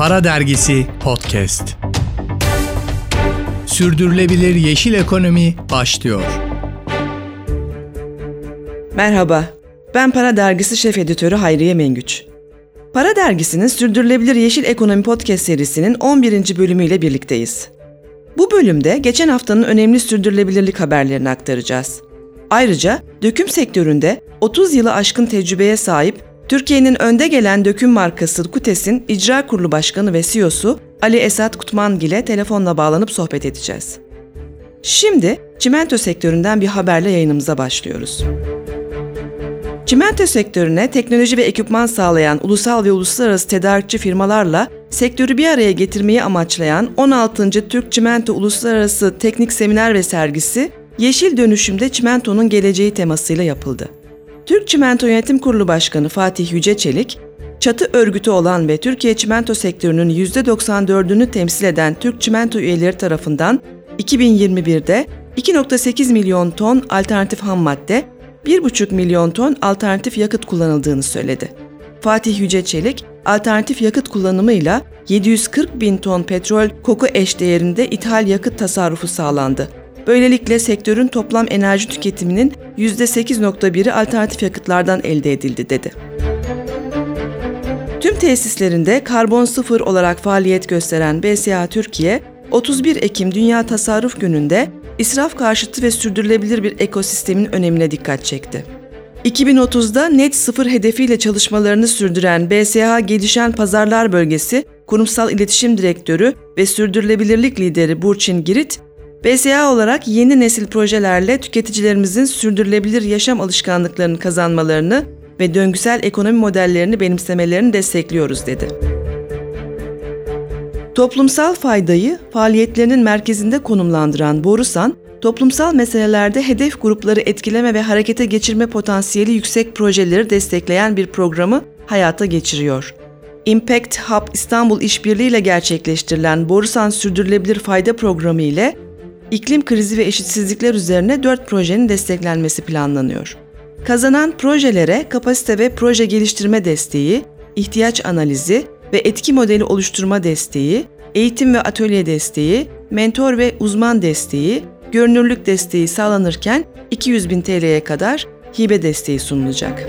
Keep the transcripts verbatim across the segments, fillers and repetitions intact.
Para Dergisi Podcast. Sürdürülebilir yeşil ekonomi başlıyor. Merhaba, ben Para Dergisi Şef Editörü Hayriye Mengüç. Para Dergisi'nin Sürdürülebilir Yeşil Ekonomi Podcast serisinin on birinci bölümüyle birlikteyiz. Bu bölümde geçen haftanın önemli sürdürülebilirlik haberlerini aktaracağız. Ayrıca döküm sektöründe otuz yılı aşkın tecrübeye sahip Türkiye'nin önde gelen döküm markası Kutes'in İcra Kurulu Başkanı ve C E O'su Ali Esat Kutmangil ile telefonla bağlanıp sohbet edeceğiz. Şimdi çimento sektöründen bir haberle yayınımıza başlıyoruz. Çimento sektörüne teknoloji ve ekipman sağlayan ulusal ve uluslararası tedarikçi firmalarla sektörü bir araya getirmeyi amaçlayan on altıncı Türk Çimento Uluslararası Teknik Seminer ve Sergisi, Yeşil Dönüşümde Çimentonun Geleceği temasıyla yapıldı. Türk Çimento Yönetim Kurulu Başkanı Fatih Yüceçelik, çatı örgütü olan ve Türkiye çimento sektörünün yüzde doksan dördünü temsil eden Türk Çimento üyeleri tarafından iki bin yirmi birde iki virgül sekiz milyon ton alternatif ham madde, bir buçuk milyon ton alternatif yakıt kullanıldığını söyledi. Fatih Yüceçelik, alternatif yakıt kullanımıyla yedi yüz kırk bin ton petrol koku eşdeğerinde ithal yakıt tasarrufu sağlandı. Böylelikle sektörün toplam enerji tüketiminin yüzde sekiz virgül biri alternatif yakıtlardan elde edildi, dedi. Tüm tesislerinde karbon sıfır olarak faaliyet gösteren B S A Türkiye, otuz bir Ekim Dünya Tasarruf Günü'nde israf karşıtı ve sürdürülebilir bir ekosistemin önemine dikkat çekti. iki bin otuzda net sıfır hedefiyle çalışmalarını sürdüren B S A Gelişen Pazarlar Bölgesi Kurumsal İletişim Direktörü ve Sürdürülebilirlik Lideri Burçin Girit, B S A olarak yeni nesil projelerle tüketicilerimizin sürdürülebilir yaşam alışkanlıklarını kazanmalarını ve döngüsel ekonomi modellerini benimsemelerini destekliyoruz, dedi. Toplumsal faydayı faaliyetlerinin merkezinde konumlandıran Borusan, toplumsal meselelerde hedef grupları etkileme ve harekete geçirme potansiyeli yüksek projeleri destekleyen bir programı hayata geçiriyor. Impact Hub İstanbul İşbirliği ile gerçekleştirilen Borusan Sürdürülebilir Fayda Programı ile iklim krizi ve eşitsizlikler üzerine dört projenin desteklenmesi planlanıyor. Kazanan projelere kapasite ve proje geliştirme desteği, ihtiyaç analizi ve etki modeli oluşturma desteği, eğitim ve atölye desteği, mentor ve uzman desteği, görünürlük desteği sağlanırken iki yüz bin T L'ye kadar hibe desteği sunulacak.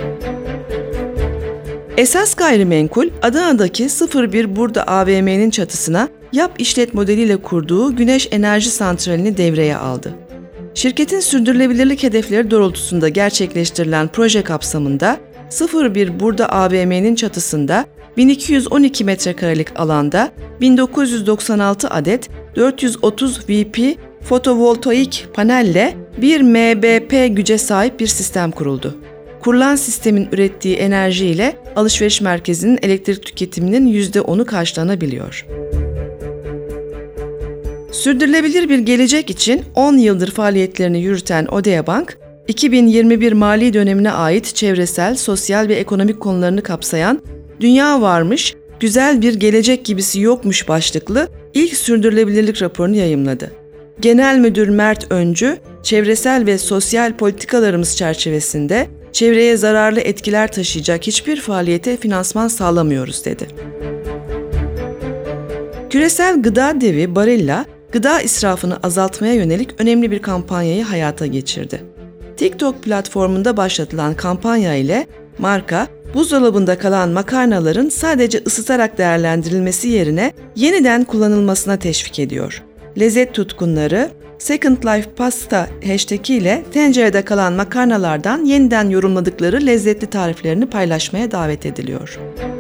Esas Gayrimenkul, Adana'daki sıfır bir Burda A V M'nin çatısına Yap işlet modeliyle kurduğu güneş enerji santralini devreye aldı. Şirketin sürdürülebilirlik hedefleri doğrultusunda gerçekleştirilen proje kapsamında sıfır bir Burda A V M'nin çatısında bin iki yüz on iki metrekarelik alanda bin dokuz yüz doksan altı adet dört yüz otuz watt fotovoltaik panelle bir megawatt güce sahip bir sistem kuruldu. Kurulan sistemin ürettiği enerji ile alışveriş merkezinin elektrik tüketiminin yüzde onu karşılanabiliyor. Sürdürülebilir bir gelecek için on yıldır faaliyetlerini yürüten Odeabank, iki bin yirmi bir mali dönemine ait çevresel, sosyal ve ekonomik konularını kapsayan "Dünya varmış, güzel bir gelecek gibisi yokmuş" başlıklı ilk sürdürülebilirlik raporunu yayımladı. Genel Müdür Mert Öncü, çevresel ve sosyal politikalarımız çerçevesinde çevreye zararlı etkiler taşıyacak hiçbir faaliyete finansman sağlamıyoruz, dedi. Küresel gıda devi Barilla, gıda israfını azaltmaya yönelik önemli bir kampanyayı hayata geçirdi. TikTok platformunda başlatılan kampanya ile marka, buzdolabında kalan makarnaların sadece ısıtarak değerlendirilmesi yerine yeniden kullanılmasına teşvik ediyor. Lezzet tutkunları, Second Life Pasta hashtag ile tencerede kalan makarnalardan yeniden yorumladıkları lezzetli tariflerini paylaşmaya davet ediliyor.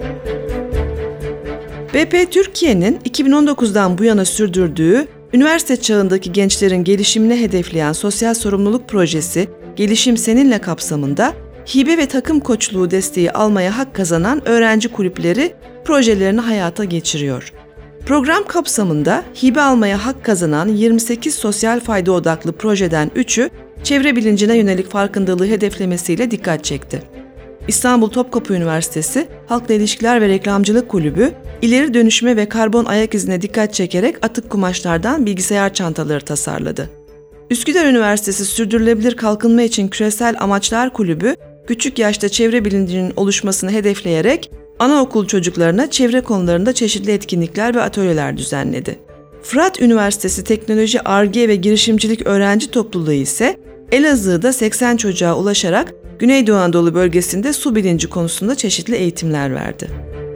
B P Türkiye'nin iki bin on dokuzdan bu yana sürdürdüğü üniversite çağındaki gençlerin gelişimini hedefleyen sosyal sorumluluk projesi Gelişim Seninle kapsamında hibe ve takım koçluğu desteği almaya hak kazanan öğrenci kulüpleri projelerini hayata geçiriyor. Program kapsamında hibe almaya hak kazanan yirmi sekiz sosyal fayda odaklı projeden üçü çevre bilincine yönelik farkındalığı hedeflemesiyle dikkat çekti. İstanbul Topkapı Üniversitesi Halkla İlişkiler ve Reklamcılık Kulübü, ileri dönüşüme ve karbon ayak izine dikkat çekerek atık kumaşlardan bilgisayar çantaları tasarladı. Üsküdar Üniversitesi Sürdürülebilir Kalkınma için Küresel Amaçlar Kulübü, küçük yaşta çevre bilincinin oluşmasını hedefleyerek anaokul çocuklarına çevre konularında çeşitli etkinlikler ve atölyeler düzenledi. Fırat Üniversitesi Teknoloji, Ar-Ge ve Girişimcilik Öğrenci Topluluğu ise Elazığ'da seksen çocuğa ulaşarak Güneydoğu Anadolu bölgesinde su bilinci konusunda çeşitli eğitimler verdi.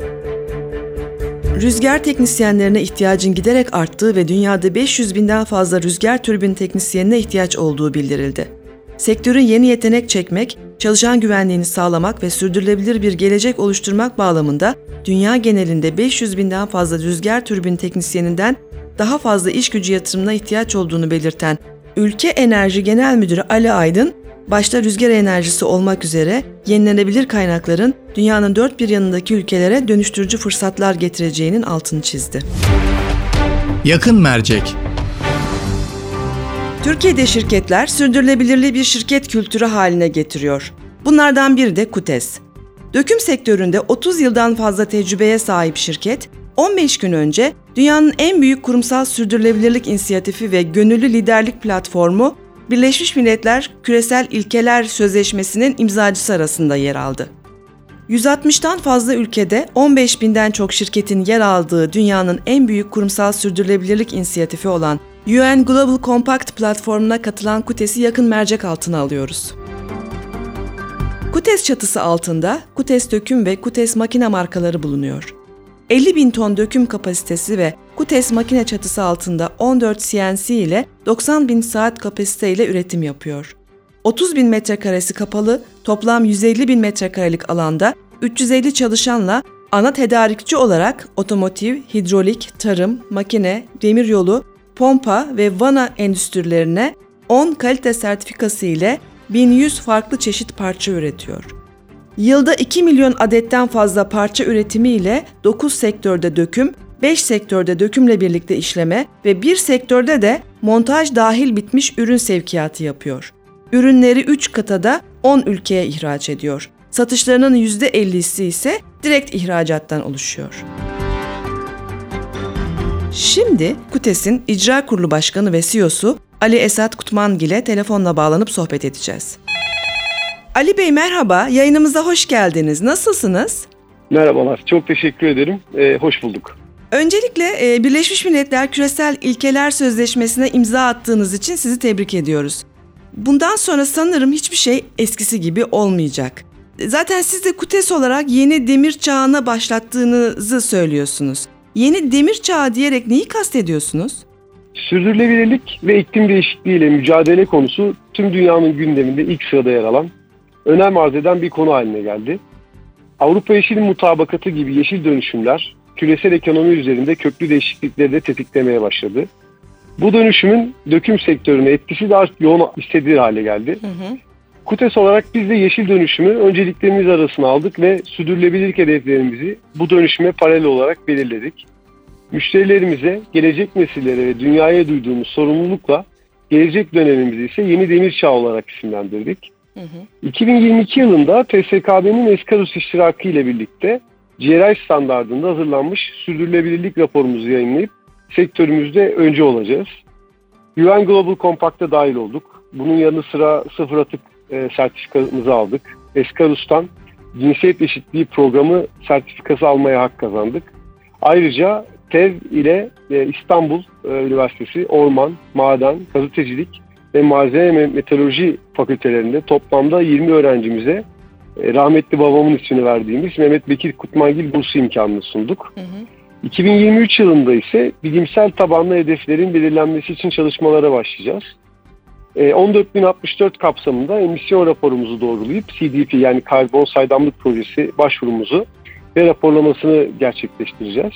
Rüzgar teknisyenlerine ihtiyacın giderek arttığı ve dünyada beş yüz binden fazla rüzgar türbin teknisyenine ihtiyaç olduğu bildirildi. Sektörün yeni yetenek çekmek, çalışan güvenliğini sağlamak ve sürdürülebilir bir gelecek oluşturmak bağlamında dünya genelinde beş yüz binden fazla rüzgar türbin teknisyeninden daha fazla iş gücü yatırımına ihtiyaç olduğunu belirten Ülke Enerji Genel Müdürü Ali Aydın, başta rüzgar enerjisi olmak üzere yenilenebilir kaynakların dünyanın dört bir yanındaki ülkelere dönüştürücü fırsatlar getireceğinin altını çizdi. Yakın mercek. Türkiye'de şirketler sürdürülebilirliği bir şirket kültürü haline getiriyor. Bunlardan biri de KUTES. Döküm sektöründe otuz yıldan fazla tecrübeye sahip şirket, on beş gün önce dünyanın en büyük kurumsal sürdürülebilirlik inisiyatifi ve gönüllü liderlik platformu Birleşmiş Milletler Küresel İlkeler Sözleşmesi'nin imzacısı arasında yer aldı. yüz altmıştan fazla ülkede on beş binden çok şirketin yer aldığı dünyanın en büyük kurumsal sürdürülebilirlik inisiyatifi olan U N Global Compact platformuna katılan KUTES'i yakın mercek altına alıyoruz. KUTES çatısı altında KUTES Döküm ve KUTES Makine markaları bulunuyor. elli bin ton döküm kapasitesi ve KUTES makine çatısı altında on dört C N C ile doksan bin saat kapasite ile üretim yapıyor. otuz bin metrekaresi kapalı, toplam yüz elli bin metrekarelik alanda üç yüz elli çalışanla ana tedarikçi olarak otomotiv, hidrolik, tarım, makine, demiryolu, pompa ve vana endüstrilerine on kalite sertifikası ile bin yüz farklı çeşit parça üretiyor. Yılda iki milyon adetten fazla parça üretimi ile dokuz sektörde döküm, beş sektörde dökümle birlikte işleme ve bir sektörde de montaj dahil bitmiş ürün sevkiyatı yapıyor. Ürünleri üç kıtada on ülkeye ihraç ediyor. Satışlarının yüzde ellisi ise direkt ihracattan oluşuyor. Şimdi KUTES'in İcra Kurulu Başkanı ve C E O'su Ali Esat Kutmangil ile telefonla bağlanıp sohbet edeceğiz. Ali Bey merhaba, yayınımıza hoş geldiniz. Nasılsınız? Merhabalar, çok teşekkür ederim. Ee, hoş bulduk. Öncelikle e, Birleşmiş Milletler Küresel İlkeler Sözleşmesi'ne imza attığınız için sizi tebrik ediyoruz. Bundan sonra sanırım hiçbir şey eskisi gibi olmayacak. Zaten siz de KUTES olarak yeni demir çağına başlattığınızı söylüyorsunuz. Yeni demir çağı diyerek neyi kastediyorsunuz? Sürdürülebilirlik ve iklim değişikliği ile mücadele konusu tüm dünyanın gündeminde ilk sırada yer alan, önem arz eden bir konu haline geldi. Avrupa Yeşil Mutabakatı gibi yeşil dönüşümler küresel ekonomi üzerinde köklü değişiklikleri de tetiklemeye başladı. Bu dönüşümün döküm sektörüne etkisi daha yoğun hissedilir hale geldi. Hı hı. KUTES olarak biz de yeşil dönüşümü önceliklerimiz arasına aldık ve sürdürülebilirlik hedeflerimizi bu dönüşüme paralel olarak belirledik. Müşterilerimize, gelecek nesillere ve dünyaya duyduğumuz sorumlulukla gelecek dönemimizi ise yeni demir çağı olarak isimlendirdik. Hı hı. iki bin yirmi iki yılında T S K B'nin Eskarus iştirakı ile birlikte G R I standardında hazırlanmış sürdürülebilirlik raporumuzu yayınlayıp sektörümüzde öncü olacağız. U N Global Compact'a dahil olduk. Bunun yanı sıra sıfır atık e, sertifikamızı aldık. Eskarus'tan cinsiyet eşitliği programı sertifikası almaya hak kazandık. Ayrıca T E V ile e, İstanbul e, Üniversitesi Orman, Maden, Gazetecilik ve Malzeme Meteoroloji fakültelerinde toplamda yirmi öğrencimize e, rahmetli babamın ismini verdiğimiz Mehmet Bekir Kutmangil bursu imkanını sunduk. Hı hı. iki bin yirmi üç yılında ise bilimsel tabanlı hedeflerin belirlenmesi için çalışmalara başlayacağız. E, on dört bin altmış dört kapsamında emisyon raporumuzu doğrulayıp C D P yani karbon saydamlık projesi başvurumuzu ve raporlamasını gerçekleştireceğiz.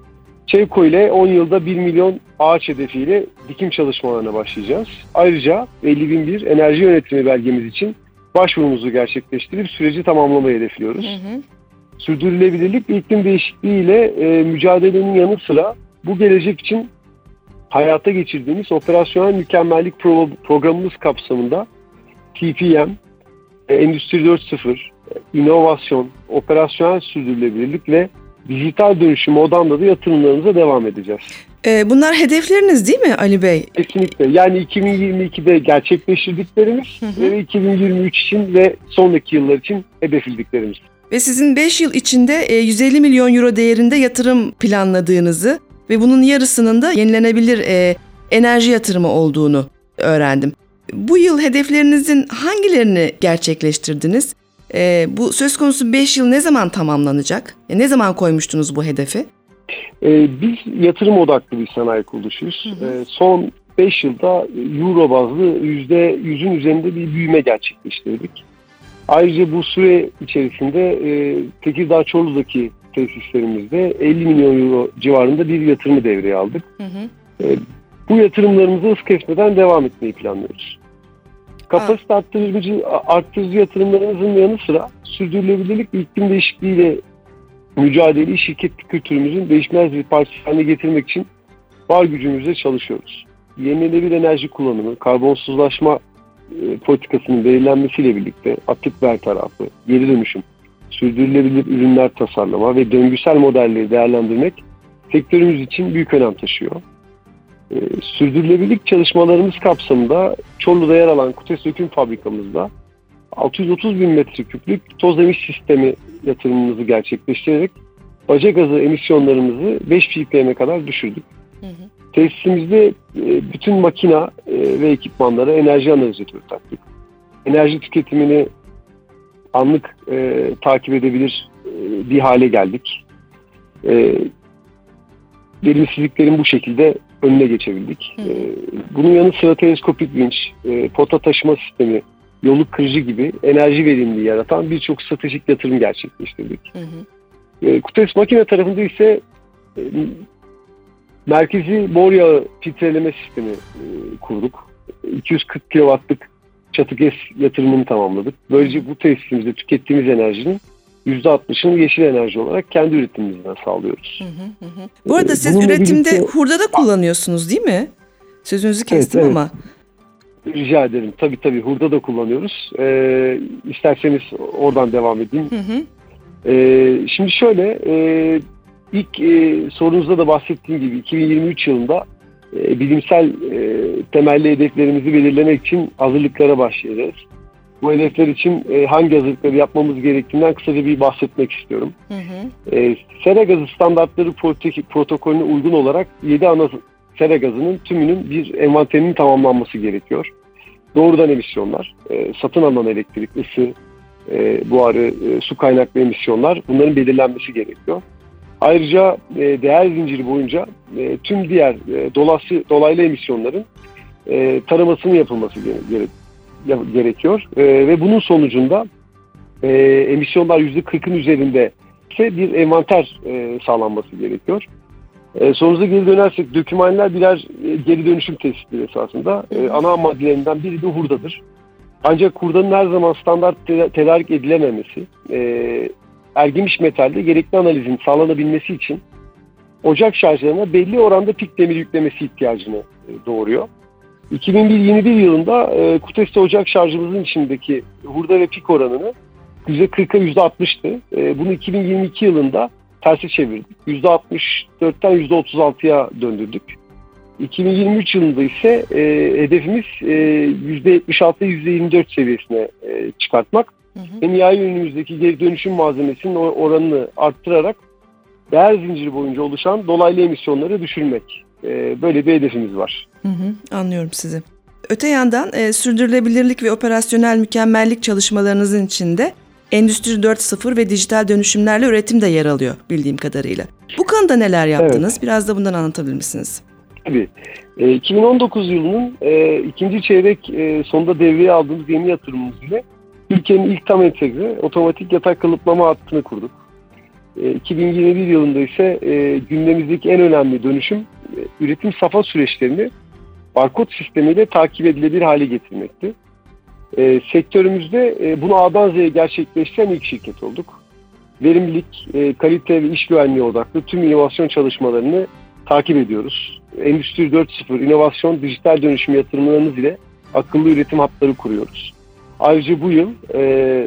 ÇEVKO ile on yılda bir milyon ağaç hedefiyle dikim çalışmalarına başlayacağız. Ayrıca elli bin bir enerji yönetimi belgemiz için başvurumuzu gerçekleştirip süreci tamamlamayı hedefliyoruz. Hı hı. Sürdürülebilirlik ve iklim değişikliği ile e, mücadelenin yanı sıra bu gelecek için hayata geçirdiğimiz operasyonel mükemmellik pro- programımız kapsamında T P M, e, Endüstri dört nokta sıfır, e, inovasyon, operasyonel sürdürülebilirlik ve dijital dönüşüm odamda da yatırımlarımıza devam edeceğiz. Ee, bunlar hedefleriniz değil mi Ali Bey? Kesinlikle. Yani iki bin yirmi ikide gerçekleştirdiklerimiz hı hı. ve iki bin yirmi üç için ve sonraki yıllar için hedeflediklerimiz. Ve sizin beş yıl içinde yüz elli milyon euro değerinde yatırım planladığınızı ve bunun yarısının da yenilenebilir enerji yatırımı olduğunu öğrendim. Bu yıl hedeflerinizin hangilerini gerçekleştirdiniz? Bu söz konusu beş yıl ne zaman tamamlanacak? Ne zaman koymuştunuz bu hedefi? Biz yatırım odaklı bir sanayi kuruluşuyuz. Hı hı. Son beş yılda euro bazlı yüzde yüzün üzerinde bir büyüme gerçekleştirdik. Ayrıca bu süre içerisinde e, Tekirdağ Çorlu'daki tesislerimizde elli milyon euro civarında bir yatırımı devreye aldık. Hı hı. E, bu yatırımlarımızı hız kesmeden devam etmeyi planlıyoruz. Kapasite arttırıcı, arttırıcı yatırımlarımızın yanı sıra sürdürülebilirlik ve iklim değişikliğiyle mücadeleyi şirket kültürümüzün değişmez bir parçası haline getirmek için var gücümüzle çalışıyoruz. Yenilenebilir enerji kullanımı, karbonsuzlaşma e, politikasının belirlenmesiyle birlikte atık bertarafı, geri dönüşüm, sürdürülebilir ürünler tasarlama ve döngüsel modelleri değerlendirmek sektörümüz için büyük önem taşıyor. E, sürdürülebilirlik çalışmalarımız kapsamında Çorlu'da yer alan Kutes Döküm Fabrikamızda altı yüz otuz bin metreküplük toz emiş sistemi yatırımımızı gerçekleştirerek baca gazı emisyonlarımızı beş ppm'e kadar düşürdük. Hı hı. Tesisimizde bütün makina ve ekipmanlara enerji analizatörü taktık. Enerji tüketimini anlık e, takip edebilir e, bir hale geldik. E, verimsizliklerin bu şekilde önüne geçebildik. E, bunun yanı sıra teleskopik vinç, e, pota taşıma sistemi, yolluk kırıcı gibi enerji verimliliği yaratan birçok stratejik yatırım gerçekleştirdik. Hı hı. E, Kutes makine tarafında ise e, merkezi bor yağı filtreleme sistemi e, kurduk. iki yüz kırk kilowattlık çatı gez yatırımını tamamladık. Böylece bu tesisimizde tükettiğimiz enerjinin yüzde altmışını yeşil enerji olarak kendi üretimimizden sağlıyoruz. Hı hı hı. Bu arada siz Bununla üretimde birlikte... hurda da kullanıyorsunuz değil mi? Sözünüzü kestim evet, evet. ama. Rica ederim. Tabii tabii hurda da kullanıyoruz. Ee, isterseniz oradan devam edeyim. Hı hı. Ee, şimdi şöyle, e, ilk e, sorunuzda da bahsettiğim gibi iki bin yirmi üç yılında e, bilimsel e, temelli hedeflerimizi belirlemek için hazırlıklara başlayacağız. Bu hedefler için e, hangi hazırlıkları yapmamız gerektiğinden kısaca bir bahsetmek istiyorum. Hı hı. E, sera gazı standartları protokolüne uygun olarak yedi ana sera gazının tümünün bir envanterinin tamamlanması gerekiyor. Doğrudan emisyonlar, e, satın alınan elektrik, ısı, e, buharı, e, su kaynaklı emisyonlar, bunların belirlenmesi gerekiyor. Ayrıca e, değer zinciri boyunca e, tüm diğer e, dolası, dolaylı emisyonların e, taramasının yapılması gere, gere, gerekiyor. E, ve bunun sonucunda e, emisyonlar yüzde kırkın üzerinde ise bir envanter e, sağlanması gerekiyor. E, sorunuza geri dönersek dökümanlar birer e, geri dönüşüm tesisleri esasında. E, ana maddelerinden biri de hurdadır. Ancak hurdanın her zaman standart te- tedarik edilememesi, e, ergemiş metalde gerekli analizin sağlanabilmesi için ocak şarjlarına belli oranda pik demir yüklemesi ihtiyacını e, doğuruyor. iki bin yirmi bir yılında e, Kutes'te ocak şarjımızın içindeki hurda ve pik oranını yüzde kırka yüzde altmıştı. E, bunu iki bin yirmi iki yılında tersi çevirdik. yüzde altmış dörtten yüzde otuz altıya döndürdük. iki bin yirmi üç yılında ise e, hedefimiz e, yüzde yetmiş altı yüzde yirmi dört seviyesine e, çıkartmak. Hı hı. Ve nihai ürünümüzdeki geri dönüşüm malzemesinin oranını arttırarak değer zinciri boyunca oluşan dolaylı emisyonları düşürmek. E, böyle bir hedefimiz var. Hı hı, anlıyorum sizi. Öte yandan e, sürdürülebilirlik ve operasyonel mükemmellik çalışmalarınızın içinde Endüstri dört nokta sıfır ve dijital dönüşümlerle üretim de yer alıyor bildiğim kadarıyla. Bu konuda neler yaptınız? Evet. Biraz da bundan anlatabilir misiniz? Tabii. E, iki bin on dokuz yılının e, ikinci çeyrek e, sonunda devreye aldığımız yeni yatırımımız ile Türkiye'nin ilk tam entegre otomatik yatak kalıplama hattını kurduk. E, iki bin yirmi bir yılında ise e, gündemimizdeki en önemli dönüşüm e, üretim safha süreçlerini barkod sistemiyle takip edilebilir hale getirmekti. E, sektörümüzde e, bunu A'dan Z'ye gerçekleştiren ilk şirket olduk. Verimlilik, e, kalite ve iş güvenliği odaklı tüm inovasyon çalışmalarını takip ediyoruz. Endüstri dört nokta sıfır, inovasyon, dijital dönüşüm yatırımlarımız ile akıllı üretim hatları kuruyoruz. Ayrıca bu yıl e,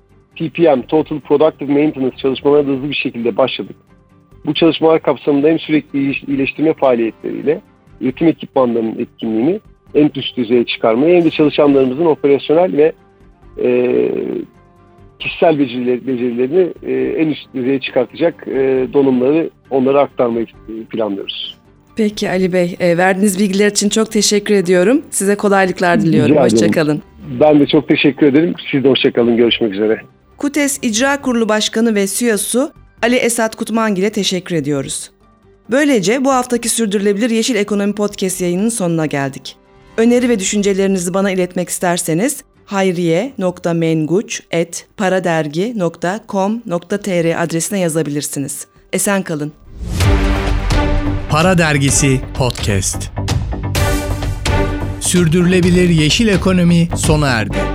T P M, Total Productive Maintenance çalışmalarına hızlı bir şekilde başladık. Bu çalışmalar kapsamında hem sürekli iyileştirme faaliyetleriyle üretim ekipmanlarının etkinliğini en üst düzeye çıkarmayı hem de çalışanlarımızın operasyonel ve e, kişisel beceriler, becerilerini e, en üst düzeye çıkartacak e, donanımları onlara aktarmayı planlıyoruz. Peki Ali Bey, e, verdiğiniz bilgiler için çok teşekkür ediyorum. Size kolaylıklar diliyorum. Hoşçakalın. Ben de çok teşekkür ederim. Siz de hoşçakalın. Görüşmek üzere. KUTES İcra Kurulu Başkanı ve C E O'su Ali Esat Kutmangil'e teşekkür ediyoruz. Böylece bu haftaki Sürdürülebilir Yeşil Ekonomi Podcast yayınının sonuna geldik. Öneri ve düşüncelerinizi bana iletmek isterseniz hayriye nokta menguç at paradergi nokta com nokta tr adresine yazabilirsiniz. Esen kalın. Para Dergisi Podcast. Sürdürülebilir yeşil ekonomi sona erdi.